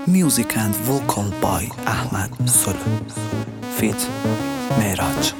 Music and vocal by Ahmad Solo feat Mehraj.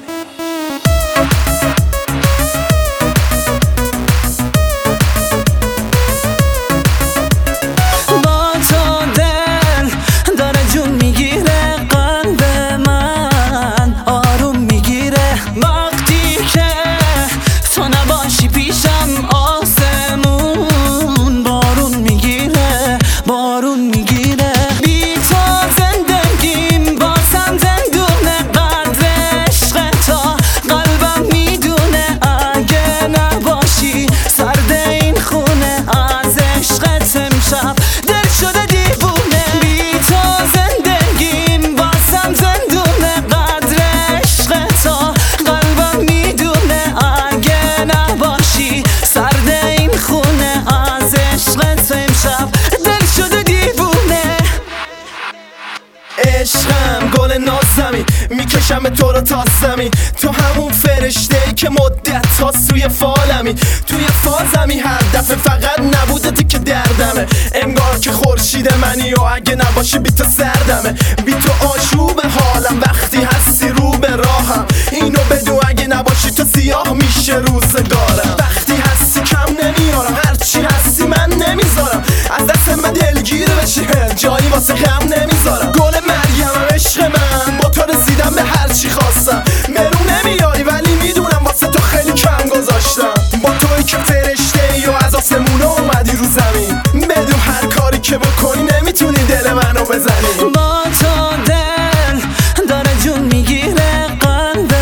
عشقم گل نازمی میکشم تو رو تا زمین، تو همون فرشته‌ای که مدت تا سوی فالمی، توی فازمی هر دفعه فقط نبودتی که دردمه، انگار که خورشید منی و اگه نباشی بی تو سردمه، بی تو آشوب حالم وقتی هستی رو به راهم، اینو بدون اگه نباشی تو سیاه میشه روزگارم، وقتی هستی کم نمیارم هرچی هستی من نمیذارم، از دست من دلگیر بشه جایی واسه غم نمیذارم، گل مریم عشق من با تو رسیدم به هرچی خواستم، مرو نمیاری ولی میدونم واسه تو خیلی کم گذاشتم، با توی که فرشته ای و از آسمون اومدی رو زمین، بدون هر کاری که بکنی نمیتونی دل منو بزنی، با تو دل داره جون میگیره، قلب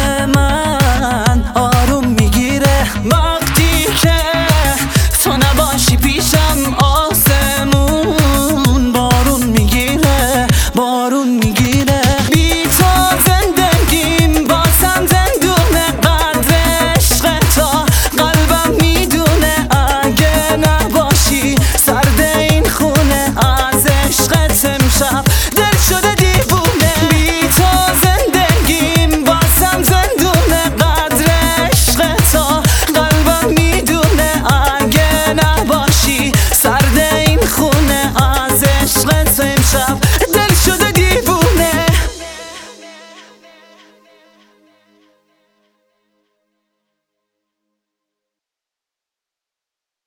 من آروم میگیره، وقتی که تو نباشی پیشم آسمون بارون میگیره، بارون میگیره، بی تو زندگیم بازم زندونه، قدر عشق تا قلبم میدونه، اگه نباشی سرد این خونه، از عشقت امشب دل شده دیوونه، بی تو زندگیم بازم زندونه، قدر عشق تا قلبم میدونه، اگه نباشی سرد این خونه، از عشقت امشب